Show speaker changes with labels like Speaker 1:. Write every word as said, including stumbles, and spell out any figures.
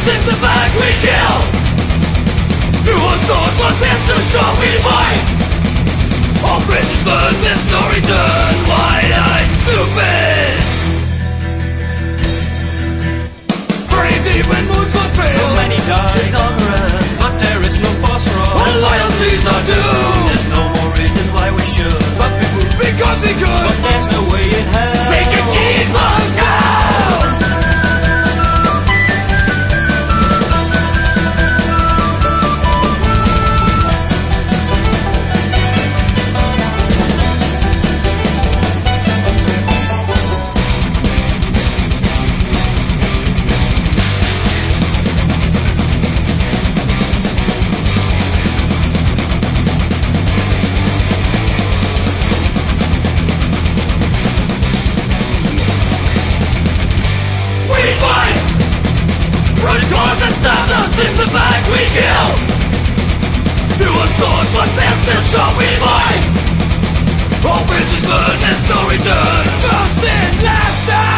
Speaker 1: in the back we kill. Through our souls, but there's no shot we fight. All bridges burn, there's no return. Wide-eyed, stupid. Burning deep when moods are fail.
Speaker 2: So many died on earth, but there is no pause for us.
Speaker 1: All loyalties are doomed.
Speaker 2: There's no more reason why we should,
Speaker 1: but we move because we could.
Speaker 2: But there's no way in hell
Speaker 1: we can keep us down. In the back we kill. Through our swords, but there's still shot we fight. All bridges burn, there's no return. First and last time.